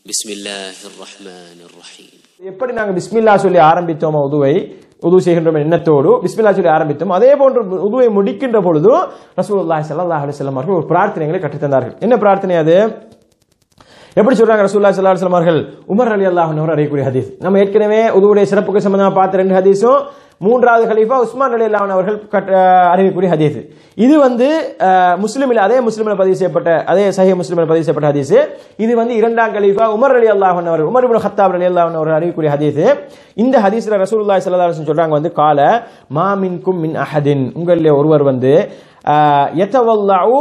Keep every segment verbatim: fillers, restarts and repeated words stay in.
பிஸ்மில்லாஹிர் ரஹ்மானிர் ரஹீம். எப்படி நாங்கள் பிஸ்மில்லா சொல்லி ஆரம்பித்தோம் உதுவை உது செய்கின்ற எண்ணத்தோடு பிஸ்மில்லா சொல்லி ஆரம்பித்தோம், அதே போன்று உதுவை முடிக்கின்ற பொழுது ரசூலுல்லாஹி ஸல்லல்லாஹு அலைஹி வஸல்லம் அவர்கள் ஒரு பிரார்த்தனைகளை கற்றுத்தந்தார்கள். என்ன பிரார்த்தனை அது? எப்படி சொல்றாங்க ரசூலுல்லாஹி ஸல்லல்லாஹு அலைஹி வஸல்லம் அவர்கள்? உமர் ரலியல்லாஹு அன்ஹு அறியக்கூடிய ஹதீஸ். நம்ம ஏற்கனவே உதுவுடைய சிறப்புக்கு சம்பந்தமா பார்த்த ரெண்டு ஹதீஸும் மூன்றாவது கலீஃபா உஸ்மான் ரலியல்லாஹு அன்ஹு அவர்கள் அறிவிக்கக்கூடிய ஹதீஸ். இது வந்து முஸ்லிமில் அதே முஸ்லிமில் பதிவு செய்யப்பட்ட அதே சஹீஹ் முஸ்லிமில் பதிவு செய்யப்பட்ட ஹதீஸ். இது வந்து இரண்டாம் கலீஃபா உமர் ரலியல்லாஹு அன்ஹு அவர்கள் உமர் இப்னு கத்தாப் ரலியல்லாஹு அன்ஹு அவர்கள் அறிவிக்கக்கூடிய ஹதீஸ். இந்த ஹதீஸ்ல ரசூலுல்லாஹி ஸல்லல்லாஹு அலைஹி வஸல்லம் சொல்றாங்க வந்து கால மா மின்கும் மின் அஹதின், உங்களிலே ஒருவர் வந்து யதவல்லஉ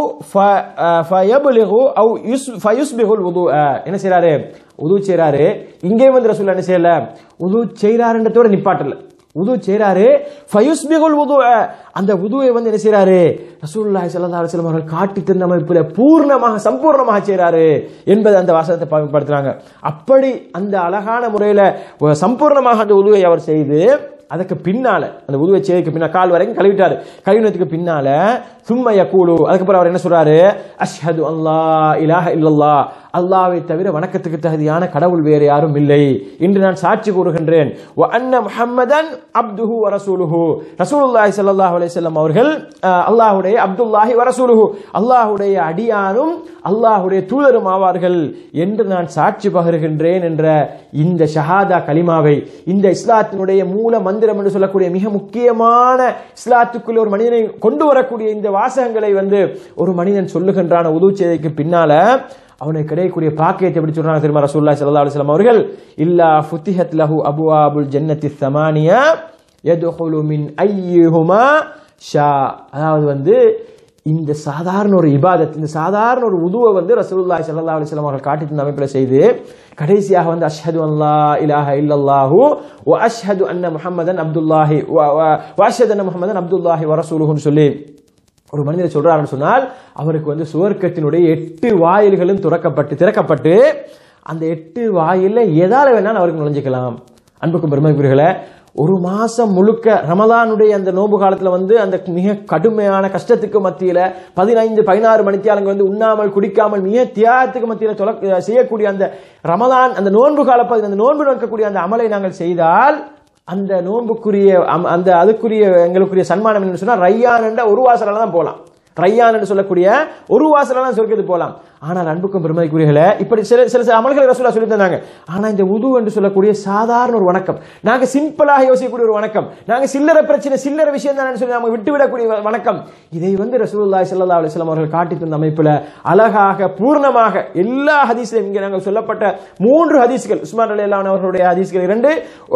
ஃபயப்லிகு அவ் ஃபயுஸ்பிகுல் வுது, என்ன செய்றாரு? வுது செய்றாரு. இங்கே வந்து ரசூலுல்லாஹி என்ன செய்யல? வுது செய்றாருன்றதோட நிப்பாட்டல. வுது செய்றாரு, ஃபயுஸ்பிகுல் வுது, அந்த வுதுவை வந்து என்ன செய்றாரு? ரசூலுல்லாஹி ஸல்லல்லாஹு அலைஹி வஸல்லம் அவர்கள் காட்டி தந்த அமைப்பில் பூர்ணமாக சம்பூர்ணமாக செய்றாரு என்பது அந்த வாசகத்தை பயன்படுத்துறாங்க. அப்படி அந்த அழகான முறையில சம்பூர்ணமாக அந்த வுதுவை அவர் செய்து அதுக்கு பின்னால அந்த உதுவை செய்திக்கு பின்னால கால் வரைக்கும் கழுவிட்டாரு. கழுவினதுக்கு பின்னால சும்ம யகூலு, அதுக்கப்புறம் அவர் என்ன சொல்றாரு? அஷ்ஹது அல்லா இலாஹ இல்லல்லாஹ், அல்லாஹ்வை தவிர வணக்கத்துக்கு தகுதியான கடவுள் வேறு யாரும் இல்லை என்று நான் சாட்சி கூறுகின்றேன். வ அன்ன முஹம்மதன் அப்துஹு வ ரசூலுஹு, ரசூலுல்லாஹி ஸல்லல்லாஹு அலைஹி வஸல்லம் அவர்கள் அல்லாஹ்வுடைய அப்துல்லாஹி வ ரசூலுஹு, அல்லாஹ்வுடைய அடியானும் அல்லாஹ்வுடைய தூதரும் ஆவார்கள் என்று நான் சாட்சி பகருகின்றேன் என்ற இந்த ஷஹாதா கலிமாவை, இந்த இஸ்லாத்தினுடைய மூல மந்திரம் என்று சொல்லக்கூடிய மிக முக்கியமான இஸ்லாத்துக்குள்ள ஒரு மனிதனை கொண்டு வரக்கூடிய இந்த வாசகங்களை வந்து ஒரு மனிதன் சொல்லுகின்றான உது செய்திக்கு பின்னால அவனுக்கு கிடைக்கக்கூடிய பாக்கியத்தை எப்படி சொல்றாங்க தெரியுமா ரசூலுல்லாஹி ஸல்லல்லாஹு அலைஹி வஸல்லம் அவர்கள்? இல்லா ஃபுத்திஹத் லஹு அப்வாபுல் ஜன்னத்தி ஸமானியா யதுகுலு மின் அய்யிஹுமா ஷா, அதாவது வந்து இந்த சாதாரண ஒரு இபாதத், இந்த சாதாரண ஒரு உதுவை வந்து ரசூலுல்லாஹி ஸல்லல்லாஹு அலைஹி வஸல்லம் அவர்கள் காட்டி தந்த அமைப்பில் செய்து கடைசியாக வந்து அஷ்ஹது அல்லா இலாஹ இல்லல்லாஹு வ அஷ்ஹது அன்ன முஹம்மதன் அப்துல்லாஹி வ அஷ்ஹது அன்ன முஹம்மதன் அப்துல்லாஹி வ ரசூலுஹுன்னு சொல்லி ஒரு மனிதர் சொல்றாருன்னு சொன்னால் அவருக்கு வந்து சுவர்க்கத்தினுடைய எட்டு வாயில்களும் துறக்கப்பட்டு திறக்கப்பட்டு அந்த எட்டு வாயில எதால வேணாலும் அவருக்கு நுழைஞ்சிக்கலாம். அன்புக்கும் பெருமைக்குரியவர்களே, ஒரு மாசம் முழுக்க ரமலானுடைய அந்த நோன்பு காலத்துல வந்து அந்த மிக கடுமையான கஷ்டத்துக்கு மத்தியில பதினைந்து பதினாறு மணித்தியாலங்க வந்து உண்ணாமல் குடிக்காமல் மிக தியாகத்துக்கு மத்தியில செய்யக்கூடிய அந்த ரமலான் அந்த நோன்பு கால அந்த நோன்பு நோக்கக்கூடிய அந்த அமலை நாங்கள் செய்தால் அந்த நோன்புக்குரிய அந்த அதுக்குரிய எங்களுக்குரிய சன்மானம் என்ன சொன்னா ரையான் என்ற ஒரு வாசலால தான் போகலாம். ரையான் என்று சொல்லக்கூடிய ஒரு வாசலால தான் சொர்க்கத்துக்கு போகலாம். ஆனால் அன்புக்கும் பெருமைக்குரியவர்களே, இப்படி சில சில அமல்களை ரசூலுல்லாஹ் சொல்லி தந்தாங்க. ஆனா இந்த உது என்று சொல்லக்கூடிய சாதாரண ஒரு வணக்கம், நாங்க சிம்பிளாக யோசிக்கக்கூடிய ஒரு வணக்கம், நாங்க சில்லறை பிரச்சனை சில்லறை விஷயம் தான் சொல்லி நாம விட்டுவிடக்கூடிய வணக்கம், இதை வந்து ரசூலுல்லாஹி ஸல்லல்லாஹு அலைஹி வஸல்லம் அவர்கள் காட்டி தந்த அமைப்புல அழகாக பூர்ணமாக எல்லா ஹதீஸ்லையும் இங்கே நாங்கள் சொல்லப்பட்ட மூன்று ஹதீஸ்கள், உஸ்மான் ரலியல்லாஹு அன்ஹு அவர்களுடைய ஹதீஸ்கள் இரண்டு,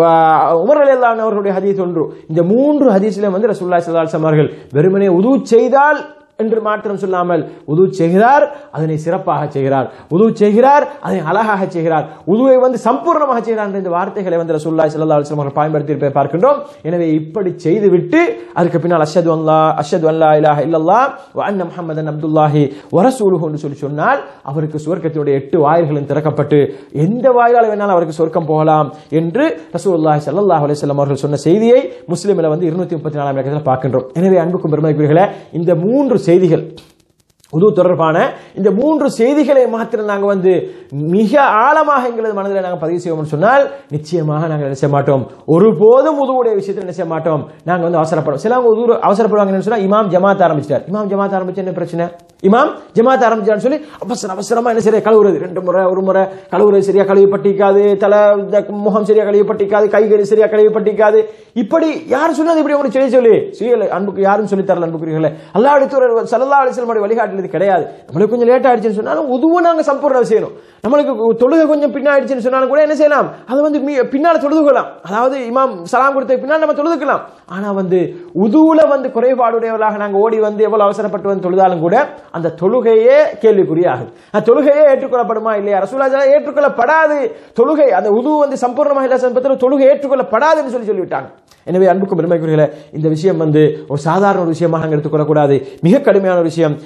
உமர் ரலியல்லாஹு அன்ஹு அவர்களுடைய ஹதீஸ் ஒன்று, இந்த மூன்று ஹதீஸ்லையும் வந்து ரசூலுல்லாஹி ஸல்லல்லாஹு அலைஹி வஸல்லம் அவர்கள் வெறுமனே உது செய்தால் என்று மாத்திரம் சொல்லாமல் உது செய்கிறார், அதனை சிறப்பாக செய்கிறார், உது செய்கிறார், அதனை அழகாக செய்கிறார், உதுவை வந்து சம்பூர்ணமாக செய்கிறார் என்ற இந்த வார்த்தைகளை வந்து ரசூலுல்லாஹி ஸல்லல்லாஹு அலைஹி வஸல்லம் அவர்கள் பயன்படுத்தி பார்க்கின்றோம். எனவே இப்படி செய்துவிட்டு அதுக்கு பின்னால் அஷ்ஹது அல்லா அஷ்ஹது அல்லா இலாஹ இல்லல்லாஹ் வ அன்ன முஹம்மதன் அப்துல்லாஹி வ ரசூலுஹு என்று சொல்லி சொன்னால் அவருக்கு சுவர்க்கத்தினுடைய எட்டு வாயில்களும் திறக்கப்பட்டு எந்த வாயிலால வேணாலும் அவருக்கு சொர்க்கம் போகலாம் என்று ரசூலுல்லாஹி ஸல்லல்லாஹு அலைஹி வஸல்லம் அவர்கள் சொன்ன செய்தியை முஸ்லிமில் வந்து இருநூத்தி முப்பத்தி நாலாம் இலக்கத்தில் பார்க்கின்றோம். எனவே அன்புக்கும் பெருமைக்குரியவர்களே, இந்த மூன்று செய்திகள் உது தொடர்பான இந்த மூன்று செய்திகளை மாத்திரம் நாங்கள் வந்து மிக ஆழமாக எங்களது மனதில் நாங்கள் பதிவு செய்வோம்னு சொன்னால் நிச்சயமாக நாங்கள் என்ன செய்ய மாட்டோம், ஒருபோதும் உதுவுடைய விஷயத்தில் என்ன செய்ய மாட்டோம், நாங்கள் வந்து அவசரப்படும். சிலவங்க உது அவசரப்படுவாங்கன்னு சொன்னா இமாம் ஜமாத் ஆரம்பிச்சிட்டார், இமாம் ஜமாத் ஆரம்பிச்சு என்ன பிரச்சனை, இமாம் ஜமாத் ஆரம்பிச்சான்னு சொல்லி அவசர அவசரமா என்ன சரியா கழுவுறது, ரெண்டு முறை ஒரு முறை கழுவுறது சரியா கழுவிப்பட்டிக்காது, தலை முகம் சரியா கழுவிப்பட்டிக்காது, கைகள் சரியா கழுவிப்பட்டிக்காது, இப்படி யாரும் சொன்னது இப்படி உங்களுக்கு சொல்லி சொல்லி சுய அன்புக்கு யாரும் சொல்லி தரல. அன்புக்குரியவர்களே, அல்லாஹ்வுடைய தூதர் ஸல்லல்லாஹு அலைஹி வஸல்லம் வழிகாட்டு கிடையாது. நம்மளுக்கு கொஞ்சம் லேட் ஆயிடுச்சுன்னு சொன்னாலும் உதுவும் நாங்க சம்பூர்ணம் செய்யணும். நம்மளுக்கு தொழுகை கொஞ்சம் பின்னாடிச்சுன்னு சொன்னாலும் கூட என்ன செய்யலாம், அது வந்து பின்னால தொழுதுக்கலாம், அதாவது இமாம் சலாம் கொடுத்த பின்னால் நம்ம தொழுதுக்கலாம். ஆனா வந்து உதுவுல வந்து குறைபாடுடையவர்களாக நாங்க ஓடி வந்து எவ்வளவு அவசரப்பட்டு வந்து தொழுதாலும் கூட அந்த தொழுகையே கேள்விக்குறியாகுது. அந்த தொழுகையே ஏற்றுக்கொள்ளப்படுமா இல்லையா? ரசூலுல்லாஹி ஏற்றுக்கொள்ளப்படாது தொழுகை, அந்த உது வந்து சம்பூர்ணமாக இல்ல சம்பத்தில் தொழுகை ஏற்றுக்கொள்ளப்படாதுன்னு சொல்லி சொல்லிவிட்டாங்க. எனவே அன்புக்கும் பெருமைக்குரியவர்களே, இந்த விஷயம் வந்து ஒரு சாதாரண ஒரு விஷயமாக எடுத்துக்கொள்ளக்கூடாது, மிக கடுமையான ஒரு விஷயம். எனவே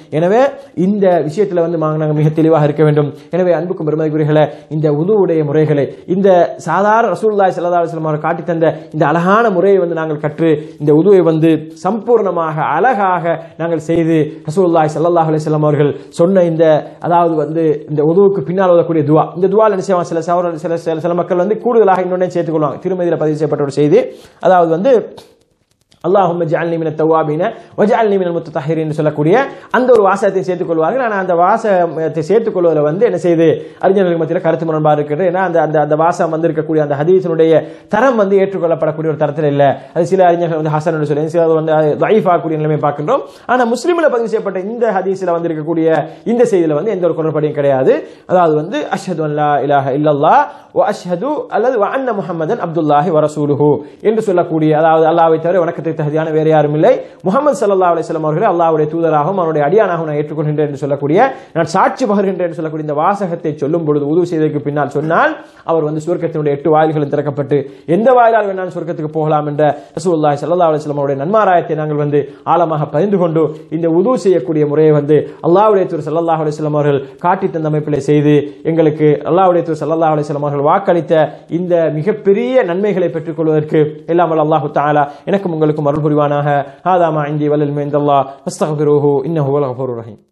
இந்த விஷயத்துல வந்து நாங்கள் மிக தெளிவாக இருக்க வேண்டும். எனவே அன்புக்கும் பெருமதிக்குரியவர்களே, இந்த உதுவுடைய முறைகளை, இந்த சாதாரண ரசூலுல்லாஹி ஸல்லல்லாஹு அலைஹி வஸல்லம் அவர்கள் காட்டி தந்த இந்த அழகான முறையை வந்து நாங்கள் கற்று இந்த உதுவை வந்து சம்பூர்ணமாக அழகாக நாங்கள் செய்து ரசூலுல்லாஹி ஸல்லல்லாஹு அலைஹி வஸல்லம் அவர்கள் சொன்ன இந்த அதாவது வந்து இந்த உதுவுக்கு பின்னால் ஓதக்கூடிய துவா, இந்த துவால என்ன செய்வாங்க, சில சில சில மக்கள் வந்து கூடுதலாக இன்னொன்னே சேர்த்துக் கொள்வாங்க. திருமதியில பதிவு செய்யப்பட்ட ஒரு செய்தி, அதாவது வந்து அல்லாஹும்ம ஜஅல்னி மினத் தவ்வாபீன வஜஅல்னி மினல் முத்தஹஹிரீன் சொல்லக்கூடிய அந்த ஒரு வாசகத்தை சேர்த்துக் கொள்வார்கள். ஆனால் அந்த வாசகத்தை சேர்த்துக் கொள்வதில் வந்து என்ன செய்து அறிஞர்கள் மத்தியில் கருத்து முரண்பாடு இருக்கிறது. ஏன்னா அந்த அந்த அந்த வாசகம் வந்து இருக்கக்கூடிய அந்த ஹதீஸினுடைய தரம் வந்து ஏற்றுக்கொள்ளப்படக்கூடிய ஒரு தரத்தில் இல்லை. அது சில அறிஞர்கள் வந்து ஹசன் என்று சொல்லி, சிலர் வந்து தைஃப் ஆகக்கூடிய நிலைமை பார்க்கின்றோம். ஆனால் முஸ்லிமில் பதிவு செய்யப்பட்ட இந்த ஹதீஸில் வந்து இருக்கக்கூடிய இந்த செய்தியில் வந்து எந்த ஒரு குரல்படியும் கிடையாது. அதாவது வந்து அஷ்ஹது அன் லா இலாஹ இல்லல்லாஹ் வ அஷ்ஹது அல்லது வ அன்ன முஹம்மதன் அப்துல்லாஹி வ ரசூலுஹு என்று சொல்லக்கூடிய, அதாவது அல்லாஹ்வை தவிர வணக்கத்தை தகுதியான வேறு யாரும் இல்லை, முஹம்மது ஸல்லல்லாஹு அலைஹி வஸல்லம் அவர்களை அல்லாஹ்வுடைய தூதராகவும் அவருடைய அடியானாகவும் நான் ஏற்றுக்கொள்கின்றேன் என்று சொல்லக்கூடிய, நான் சாட்சி பகர்கின்றேன் என்று சொல்லக்கூடிய இந்த வாசகத்தை சொல்லும் பொழுது உது செய்ததற்கு பின்னால் சொன்னால் அவர் வந்து சுவர்க்கத்தினுடைய எட்டு வாயில்களும் திறக்கப்பட்டு எந்த வாயிலால் வேணாலும் சுவர்க்கத்துக்கு போகலாம் என்ற ரசூலுல்லாஹி ஸல்லல்லாஹு அலைஹி வஸல்லம் அவருடைய நன்மாராயத்தை நாங்கள் வந்து ஆழமாக பதிந்து கொண்டு இந்த உது செய்யக்கூடிய முறையை வந்து அல்லாஹ்வுடைய தூதர் ஸல்லல்லாஹு அலைஹி வஸல்லம் அவர்கள் காட்டி தந்த அமைப்பிலே செய்து எங்களுக்கு அல்லாஹ்வுடைய தூதர் ஸல்லல்லாஹு அலைஹி வஸல்லம் அவர்கள் வாக்களித்த இந்த மிகப்பெரிய நன்மைகளை பெற்றுக் கொள்வதற்கு எல்லாம் வல்ல அல்லாஹ் தஆலா எனக்கும் உங்களுக்கும் அருள் புரிவானாக. ஹாதா மா இன்தி வல் இல்மு இன்தல்லாஹ் வஸ்தக்ஃபிருஹு இன்னஹு வல் கஃபூருர் ரஹீம்.